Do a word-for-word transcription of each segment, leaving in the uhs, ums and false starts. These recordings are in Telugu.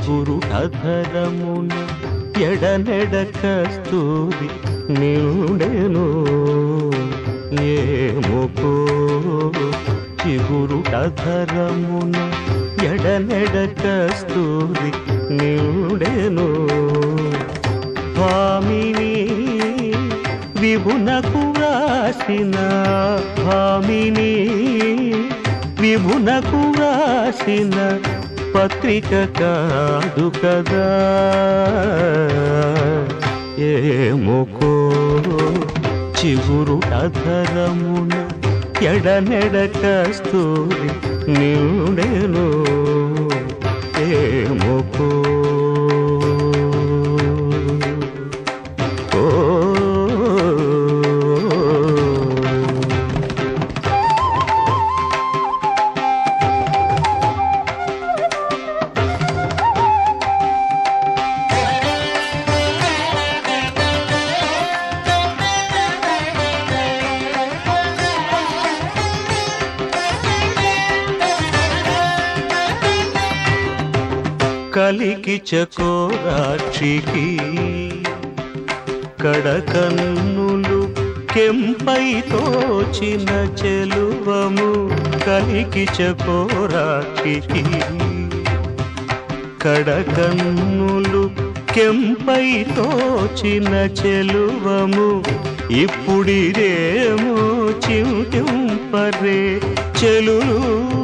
చిగురుటధరమున ఎడనెడ కస్తూరి నిండెను ఏమోకో చిగురుటధరమున ఎడనెడ కస్తూరి నిండెను భామిని విభునకు రాసిన భామిని విభునకు రాసిన పత్రిక కాదు కదా ఏమోకో చిగురుటధరమున ఎడనెడ కస్తూరి నిండెను ఏమోకో కలికి చకోరాక్షికి కడకన్నులు కెంపై తోచిన చెలువము కలికి చకోరాక్షికి కడకన్నులు కెంపై తోచిన చెలువము ఇప్పుడిరేమో చింతింపరే చెలులు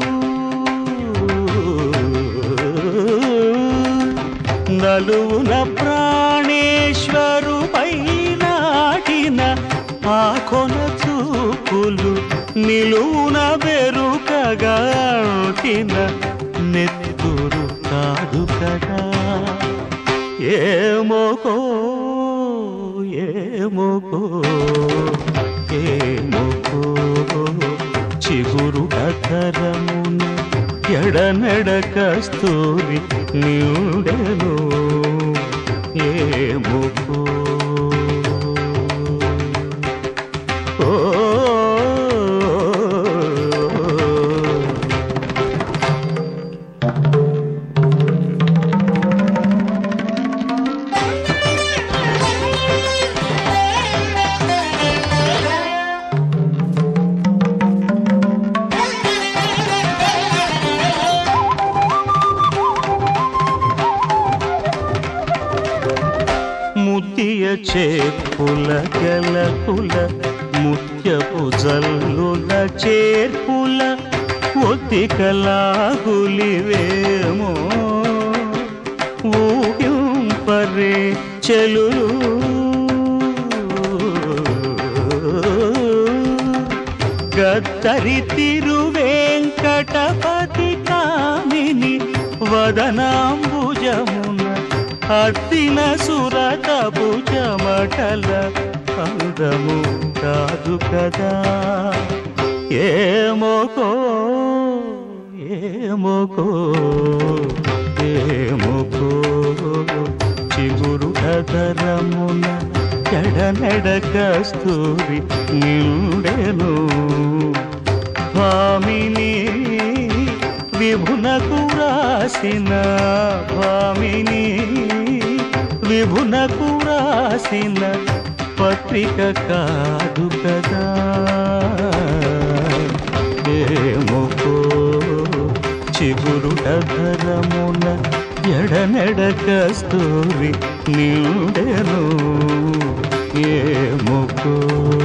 నలువున ప్రాణేశ్వరుపై నాటిన ఆ కొన చూపులు నిలువున బెరుకగాటిన నెత్తురు కాదు కదా ఏమోకో ఏమోకో ఏమోకో చిగురుటధరమున ఎడనెడ కస్తూరి నిండెను ఏమోకో ఓ ముత్య చేర్పుల గెలకుల ముత్యపు జల్లుల చేర్పుల ఒత్తికలాగులివేమో ఊహింపరే చెలులు గద్దరి తిరువేంకటపతి కామిని వదనాంబుజమున అద్దిన సురతపు చెమటల అందము కాదు కదా ఏమోకో ఏమోకో ఏమోకో చిగురుటధరమున ఎడనెడ కస్తూరి నిండెను భామిని విభునకు రాసిన భామిని విభునకు రాసిన పత్రిక కాదు కదా ఏమోకో చిగురుటధరమున ఎడనెడ కస్తూరి నిండెను ఏమోకో